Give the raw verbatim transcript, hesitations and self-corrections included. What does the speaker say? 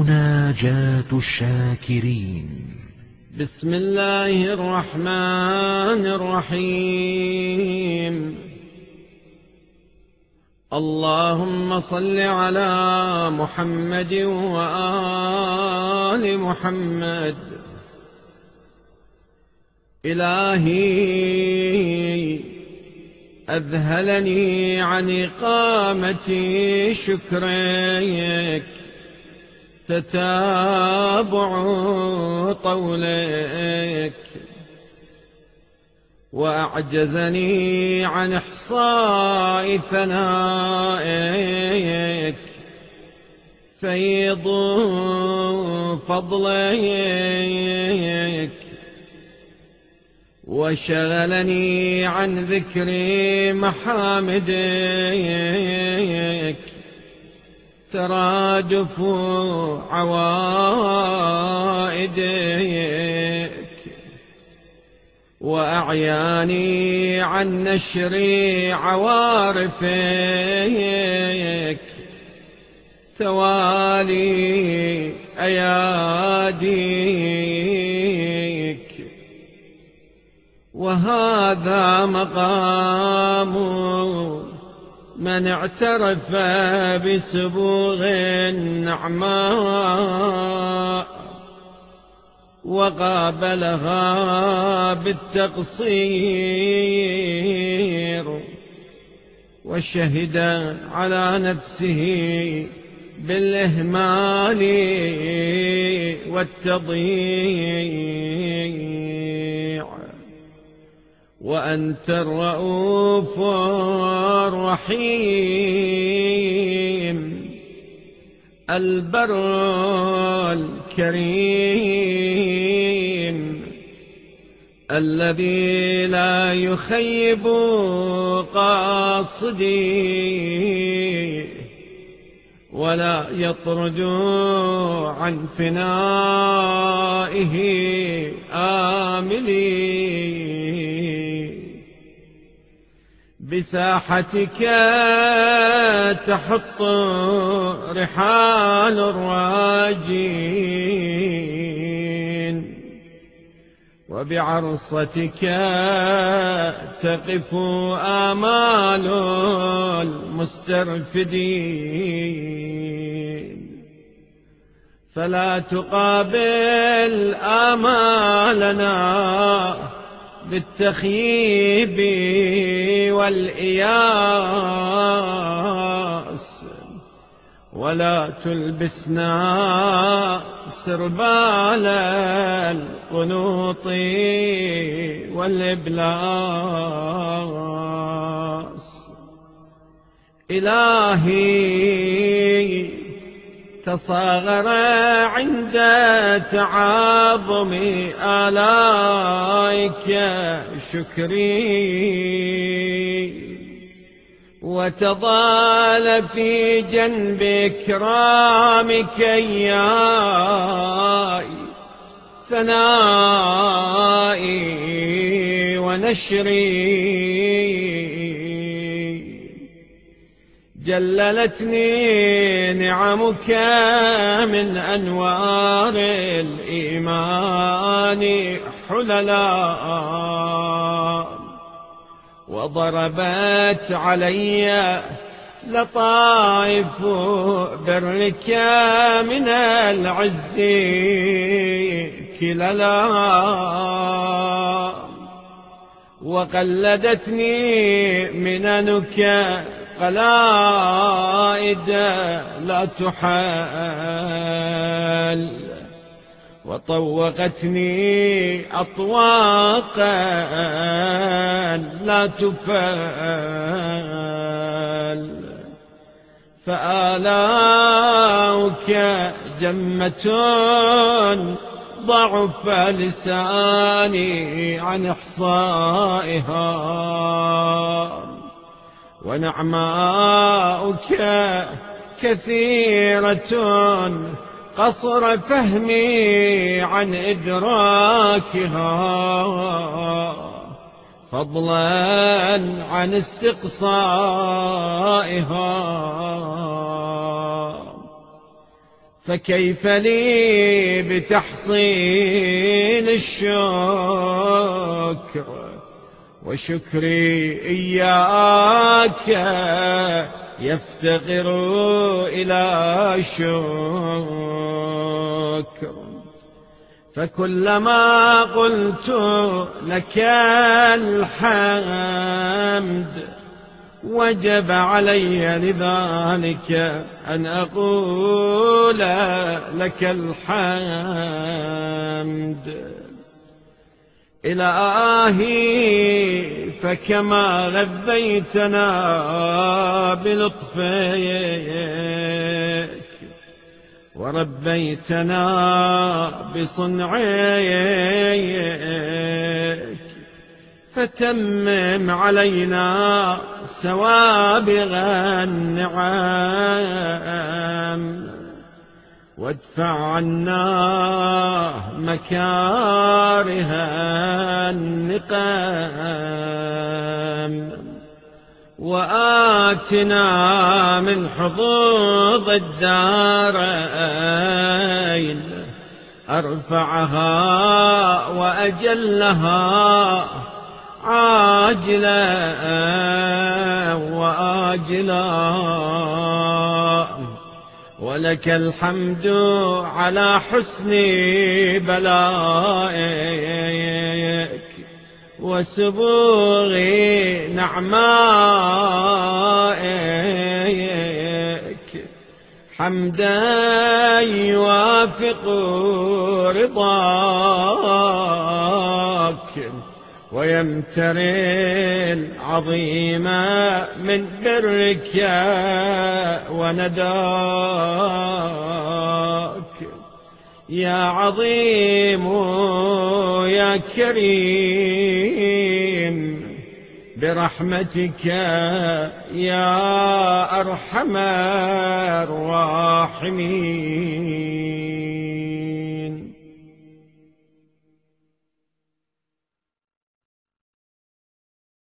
مناجاة الشاكرين. بسم الله الرحمن الرحيم. اللهم صل على محمد وآل محمد. إلهي أذهلني عن إقامة شكرك تتابع طولك، وأعجزني عن إحصاء ثنائك فيض فضلك، وشغلني عن ذكر محامدك ترادف عوائدك، وأعياني عن نشر عوارفك توالي أياديك. وهذا مقام من اعترف بسبوغ النعماء وقابلها بالتقصير، وشهد على نفسه بالإهمال والتضييع. وأنت الرؤوف الرحيم البر الكريم الذي لا يخيب قاصدي ولا يطرد عن فنائه آملي. بساحتك تحط رحال الراجين، وبعرصتك تقف آمال المسترفدين. فلا تقابل آمالنا بالتخييب والإياس، ولا تلبسنا سربال القنوط والإبلاس. إلهي تصاغر عند تعاظم آلائك شكري، وتضال في جنب إكرامك إياي ثنائي ونشري. جللتني نعمك من أنوار الإيمان حللا، وضربت علي لطائف برك من العز كللا، وقلدتني مننك قلائد لا تحال، وطوقتني أطواقا لا تفال. فآلاؤك جمة ضعف لساني عن إحصائها، ونعماؤك كثيرة قصر فهمي عن إدراكها، فضلا عن استقصائها. فكيف لي بتحصيل الشكر وشكري إياك يفتقر إلى شكر. فكلما قلت لك الحمد وجب علي لذلك أن أقول لك الحمد. إلهي فكما غذيتنا بلطفك وربيتنا بصنعك فتمم علينا سوابغ النعم وادفع عنا مكاره النقم وآتنا من حظوظ الدارين أرفعها وأجلها عاجلا وآجلا. ولك الحمد على حسن بلائك وسبوغ نعمائك حمدا يوافق رضاك ويمتري العظيم من برك ونداك. يا عظيم يا كريم برحمتك يا أرحم الراحمين.